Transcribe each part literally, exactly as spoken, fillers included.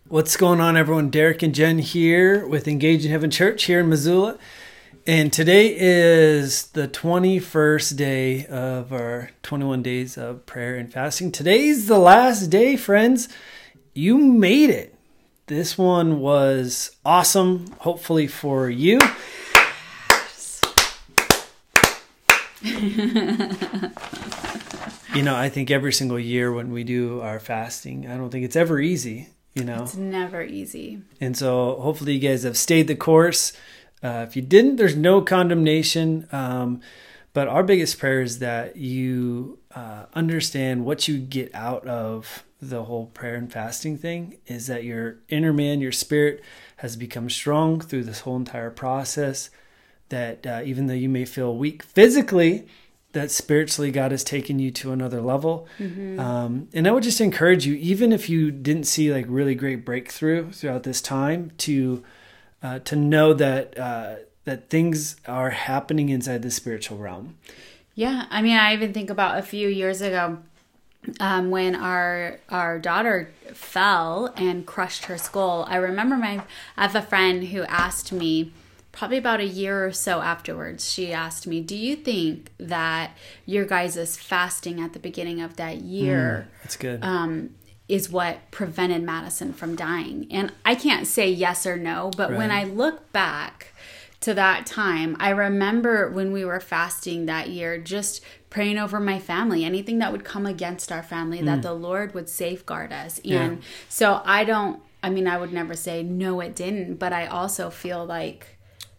What's going on, everyone? Derek and Jen here with Engage in Heaven Church here in Missoula. And today is the twenty-first day of our twenty-one days of prayer and fasting. Today's the last day, friends. You made it. This one was awesome, hopefully for you. You know, I think every single year when we do our fasting, I don't think it's ever easy. You know, it's never easy. And so hopefully you guys have stayed the course. Uh, if you didn't, there's no condemnation. Um, but our biggest prayer is that you uh, understand what you get out of the whole prayer and fasting thing is that your inner man, your spirit has become strong through this whole entire process. That uh, even though you may feel weak physically, that spiritually God has taken you to another level. Mm-hmm. Um, and I would just encourage you, even if you didn't see like really great breakthrough throughout this time, to uh, to know that uh, that things are happening inside the spiritual realm. Yeah. I mean, I even think about a few years ago um, when our our daughter fell and crushed her skull. I remember my I have a friend who asked me, probably about a year or so afterwards, she asked me, do you think that your guys' fasting at the beginning of that year mm, that's good. Um, is what prevented Madison from dying? And I can't say yes or no, but right. When I look back to that time, I remember when we were fasting that year, just praying over my family, anything that would come against our family, mm. that the Lord would safeguard us. Yeah. And so I don't, I mean, I would never say, no, it didn't, but I also feel like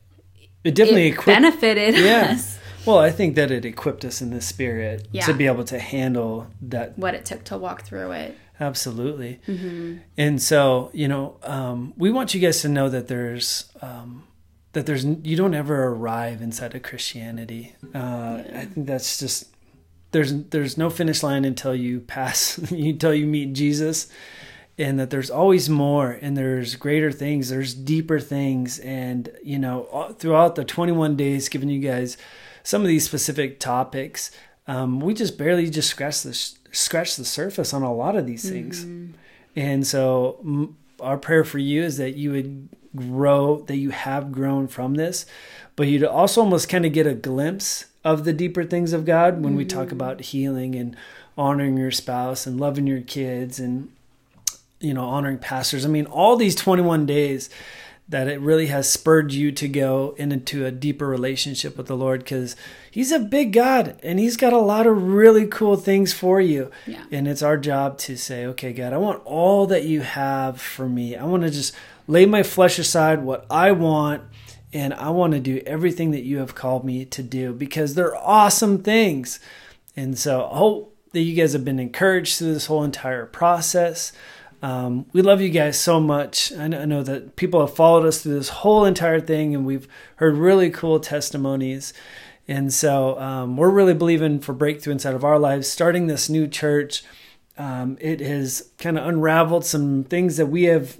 It definitely it equipped, benefited yeah. us. Well, I think that it equipped us in the spirit yeah. to be able to handle that. What it took to walk through it. Absolutely. Mm-hmm. And so, you know, um, we want you guys to know that there's, um, that there's, you don't ever arrive inside of Christianity. Uh, yeah. I think that's just, there's, there's no finish line until you pass, until you meet Jesus. And that there's always more, and there's greater things, there's deeper things. And, you know, throughout the twenty-one days, giving you guys some of these specific topics, um, we just barely just scratch the, scratch the surface on a lot of these things. Mm-hmm. And so m- our prayer for you is that you would grow, that you have grown from this, but you'd also almost kind of get a glimpse of the deeper things of God when mm-hmm. we talk about healing and honoring your spouse and loving your kids and, you know, honoring pastors. I mean, all these twenty-one days that it really has spurred you to go into a deeper relationship with the Lord, because he's a big God and he's got a lot of really cool things for you. Yeah. And it's our job to say, okay, God, I want all that you have for me. I want to just lay my flesh aside, what I want, and I want to do everything that you have called me to do, because they're awesome things. And so I hope that you guys have been encouraged through this whole entire process. Um, we love you guys so much. I know, I know that people have followed us through this whole entire thing, and we've heard really cool testimonies. And so um, we're really believing for breakthrough inside of our lives. Starting this new church, um, it has kind of unraveled some things that we have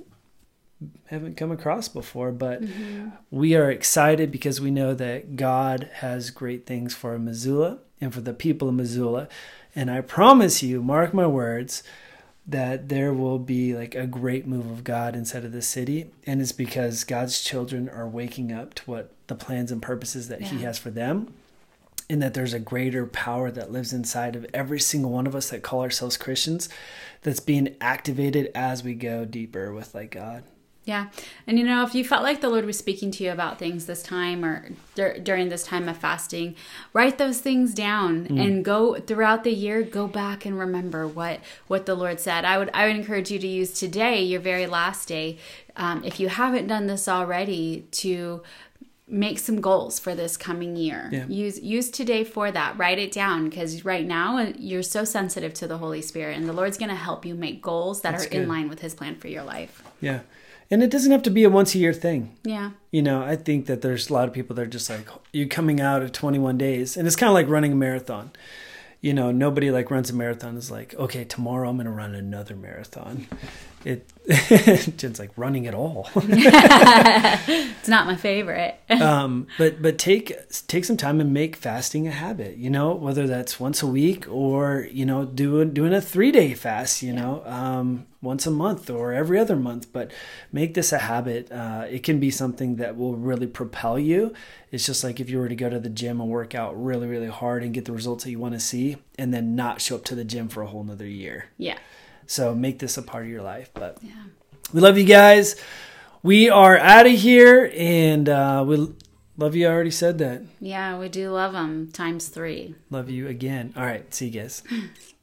haven't come across before, but mm-hmm. we are excited because we know that God has great things for Missoula and for the people of Missoula. And I promise you, mark my words, that there will be like a great move of God inside of the city. And it's because God's children are waking up to what the plans and purposes that yeah. he has for them. And that there's a greater power that lives inside of every single one of us that call ourselves Christians, that's being activated as we go deeper with like God. Yeah. And, you know, if you felt like the Lord was speaking to you about things this time or dur- during this time of fasting, write those things down mm. and go throughout the year, go back and remember what, what the Lord said. I would I would encourage you to use today, your very last day, um, if you haven't done this already, to make some goals for this coming year. Yeah. Use use today for that. Write it down, because right now you're so sensitive to the Holy Spirit, and the Lord's going to help you make goals that That's are good. in line with his plan for your life. Yeah. And it doesn't have to be a once a year thing. Yeah. You know, I think that there's a lot of people that are just like, you're coming out of twenty-one days. And it's kind of like running a marathon. You know, nobody like runs a marathon is like, okay, tomorrow I'm going to run another marathon. It Jen's like running it all. It's not my favorite. um, but but take take some time and make fasting a habit. You know, whether that's once a week or you know doing doing a three day fast. You know, um, once a month or every other month. But make this a habit. Uh, it can be something that will really propel you. It's just like if you were to go to the gym and work out really really hard and get the results that you want to see, and then not show up to the gym for a whole nother year. Yeah. So make this a part of your life. But yeah. We love you guys. We are out of here, and uh, we love you. I already said that. Yeah, we do love them times three. Love you again. All right. See you guys.